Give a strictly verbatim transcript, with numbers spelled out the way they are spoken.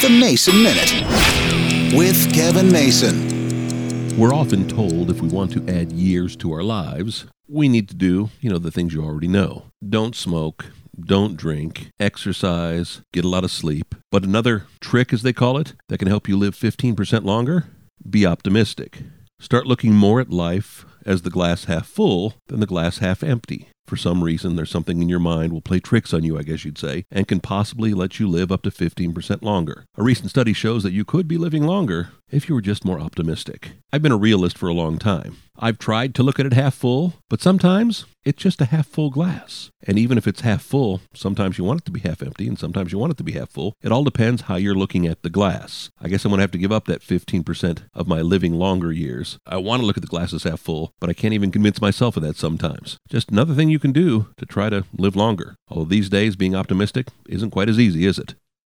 The Mason Minute with Kevin Mason. We're often told if we want to add years to our lives, we need to do, you know, the things you already know. Don't smoke, don't drink, exercise, get a lot of sleep. But another trick, as they call it, that can help you live fifteen percent longer? Be optimistic. Start looking more at life as the glass half full than the glass half empty. For some reason, there's something in your mind will play tricks on you, I guess you'd say, and can possibly let you live up to fifteen percent longer. A recent study shows that you could be living longer if you were just more optimistic. I've been a realist for a long time. I've tried to look at it half full, but sometimes it's just a half full glass. And even if it's half full, sometimes you want it to be half empty, and sometimes you want it to be half full. It all depends how you're looking at the glass. I guess I'm going to have to give up that fifteen percent of my living longer years. I want to look at the glass as half full, but I can't even convince myself of that sometimes. Just another thing you can do to try to live longer. Although these days, being optimistic isn't quite as easy, is it?